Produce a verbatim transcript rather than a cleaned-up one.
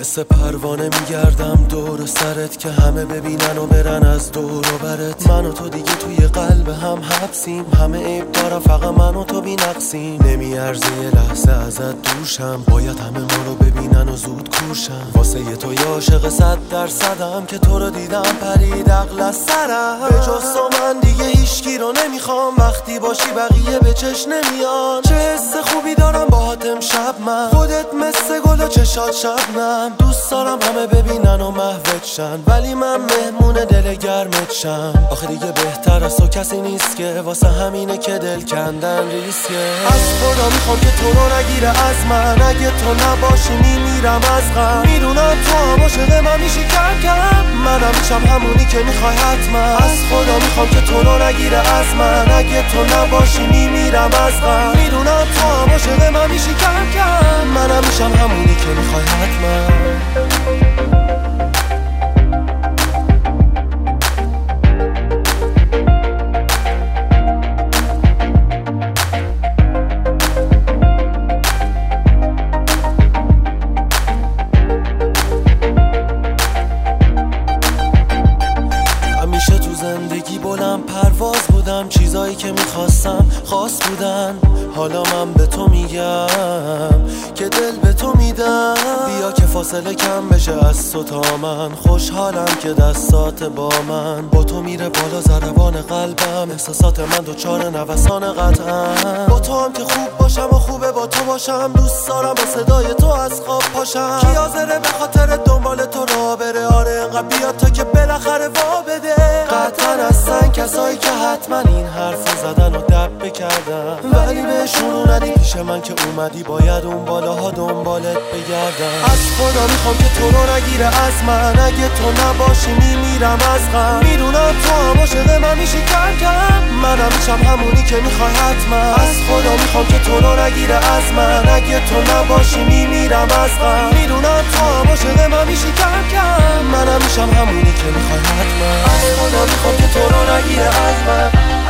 مثل پروانه میگردم دور سرت که همه ببینن و برن از دور و برت. من و تو دیگه توی قلب هم حبسیم، همه عیب دارم فقط من و تو بی نقصیم. نمیارزه یه لحظه ازت دوشم، باید همه ما رو ببینن و زود کورشم. واسه یه تو یه عاشق صد درصدم که تو رو دیدم پرید عقل از سرم. به جز تو من دیگه هیچکی رو نمیخوام، وقتی باشی بقیه به چش نمیان. چه حس خوبی دارم باهات امشب من، خودت مثل گل و چشات شبنم. دوست دارم همه ببینن و محوت شن، ولی من مهمون دل گرمت شم. آخه دیگه بهتر از تو کسی نیست که واسه همینه که دل کندن ریسکه. از خدا میخوام که تو رو نگیره از من، اگه تو نباشی میمیرم از غم. میدونم تو هم عاشق من میشی کم کم، منم میشم همونی که میخوای حتما. از خدا میخوام که تو رو نگیره از من، اگه تو نباشی میمیرم از غم. میدونم تو هم عاشق من میشی کم کم، منم میشم همونی که میخوای حتما. زندگی بلند پرواز بودم، چیزایی که میخواستم خاص بودن. حالا من به تو میگم که دل به تو میدم. بیا که فاصله کم بشه از تو تا من، خوشحالم که دستات با من. با تو میره بالا ضربان قلبم، احساسات من دوچار نوسان قطعم. با تو هم که خوب باشم و خوبه با تو باشم، دوست دارم با صدای تو از خواب پاشم. کی حاضره به خاطر دنبال تو را بره؟ آره انقدر بیا تا که بالاخره وا بده. قطعا هستن کسایی که حتما این حرف زدن و دب بکردن، ولی بهشون ندی پیش من که اومدی باید اون بالاها دنبالت بگردم. از خدا میخوام که تو رو نگیره از من، اگه تو نباشی میمیرم از غم. میدونم تو هم عاشق من میشی کم کم، منم میشم همونی که میخوای حتما. از خدا میخوام که تو رو نگیره از من، اگه تو نباشی میمیرم از غم. میدونم تو هم عاشق من میشی کم کم، منم میشم همونی که میخوای حتما. از خدا میخوام که تو رو نگیره از من.